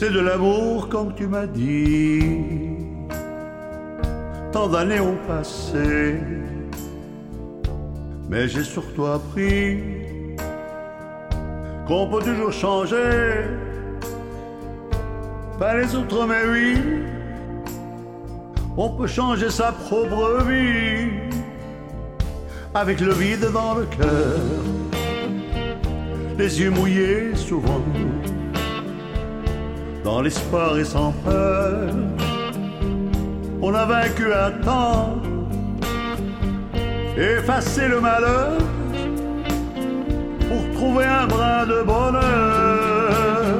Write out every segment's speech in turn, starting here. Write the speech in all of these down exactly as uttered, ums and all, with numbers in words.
C'est de l'amour comme tu m'as dit. Tant d'années ont passé, mais j'ai surtout appris qu'on peut toujours changer. Pas les autres, mais oui, on peut changer sa propre vie. Avec le vide dans le cœur, les yeux mouillés souvent, dans l'espoir et sans peur, on a vaincu à temps, effacé le malheur pour trouver un brin de bonheur.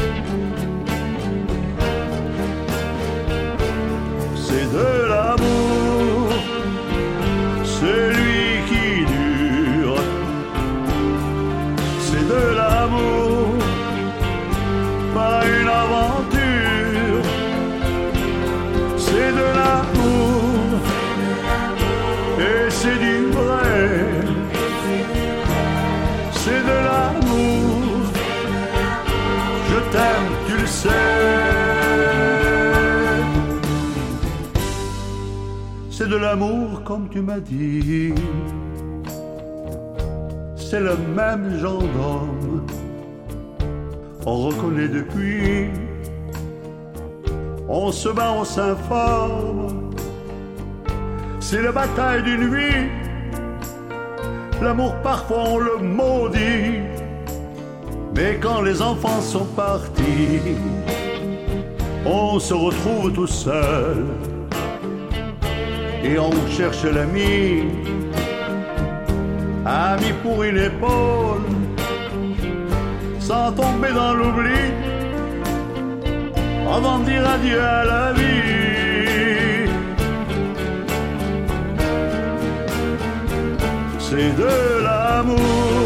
C'est de l'amour, celui qui dure. C'est de l'amour, pas une aventure. C'est de l'amour, et c'est du vrai. C'est de l'amour, je t'aime, tu le sais. C'est de l'amour comme tu m'as dit. C'est le même genre d'homme, on reconnaît depuis. On se bat, on s'informe. C'est la bataille d'une nuit. L'amour parfois on le maudit, mais quand les enfants sont partis, on se retrouve tout seul et on cherche l'ami, ami pour une épaule, sans tomber dans l'oubli, avant de dire adieu à la vie. C'est de l'amour.